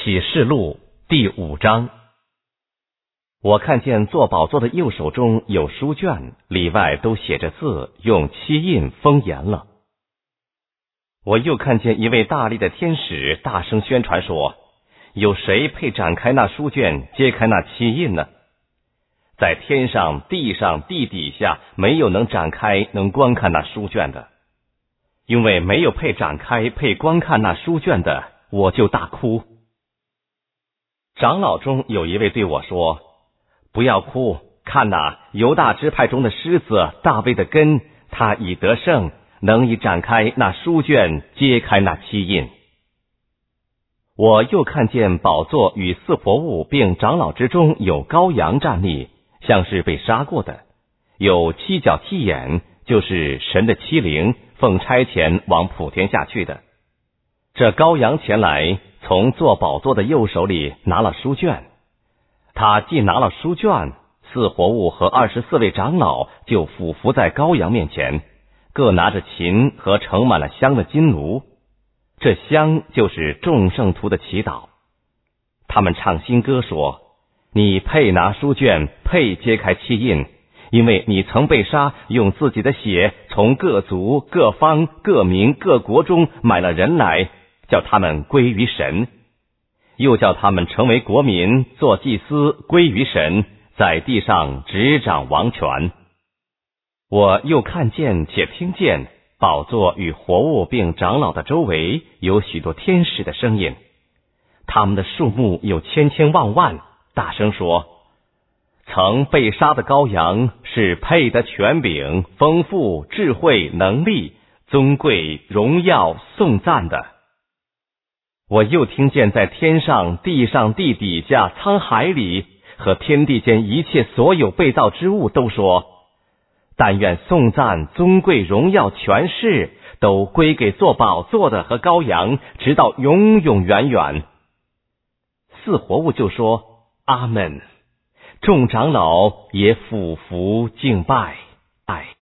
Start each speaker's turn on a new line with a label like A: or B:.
A: 启示录第5章。我看见坐宝座的右手中有书卷，里外都写着字，用漆印封严了。我又看见一位大力的天使大声宣传说，有谁配展开那书卷，揭开那漆印呢？在天上、地上、地底下，没有能展开能观看那书卷的。因为没有配展开配观看那书卷的，我就大哭。长老中有一位对我说，不要哭，看哪，犹大支派中的狮子大卫的根，他已得胜，能以展开那书卷，揭开那漆印。我又看见宝座与四活物并长老之中有羔羊站立，像是被杀过的，有7角7眼，就是神的7灵，奉差遣往普天下去的。这羔羊前来，从坐宝座的右手里拿了书卷。他既拿了书卷，四活物和24位长老就俯伏在羔羊面前，各拿着琴和盛满了香的金炉。这香就是众圣徒的祈祷。他们唱新歌说，你配拿书卷，配揭开漆印，因为你曾被杀，用自己的血从各族、各方、各民、各国中买了人来，叫他们归于神，又叫他们成为国民，做祭司，归于神，在地上执掌王权。我又看见且听见宝座与活物并长老的周围有许多天使的声音，他们的数目有千千万万，大声说，曾被杀的羔羊是配得权柄、丰富、智慧、能力、尊贵、荣耀、颂赞的。我又听见在天上、地上、地底下、沧海里和天地间一切所有被造之物都说，但愿颂赞、尊贵、荣耀、权势都归给坐宝座的和羔羊，直到永永远远。四活物就说阿们，众长老也俯伏敬拜。